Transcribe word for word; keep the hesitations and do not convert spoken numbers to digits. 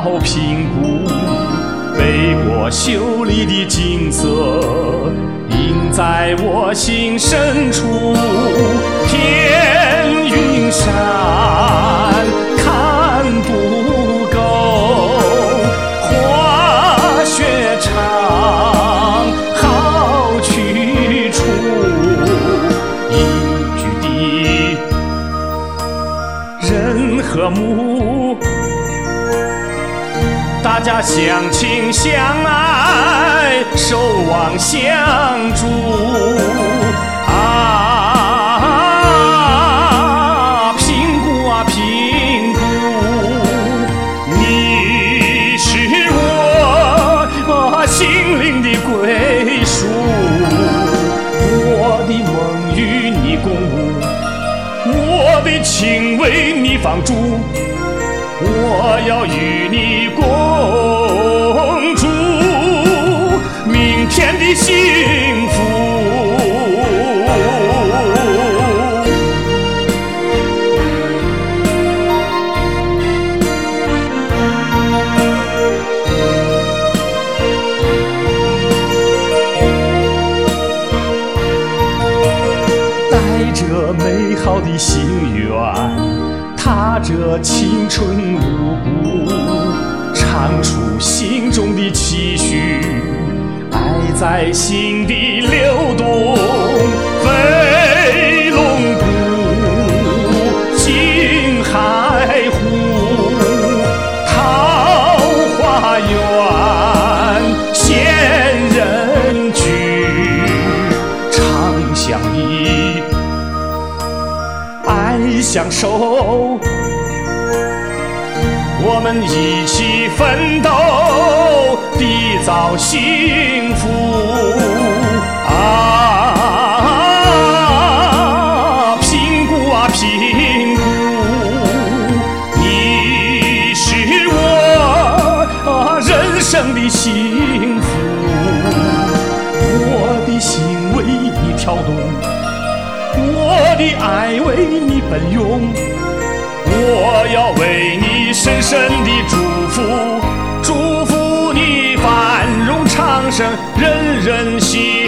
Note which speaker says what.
Speaker 1: 评估，北国秀丽的景色映在我心深处。天云山看不够，滑雪场好去处，宜居的人和睦，大家相亲相爱，守望相助啊！评估啊评估，你是我我心灵的归属，我的梦与你共舞，我的情为你放逐，我要与你共筑明天的幸福。带着美好的心愿，踏着青春路步，唱出心中的期许，爱在心底流动，飞龙谷，金海湖，桃花源，仙人居，长相依，爱相守，我们一起奋斗，缔造幸福啊！评估啊评估，你是我啊人生的幸福，我的心为你跳动，我的爱为你奔涌，我要为你深深的祝福，祝福你繁荣昌盛，人人幸福。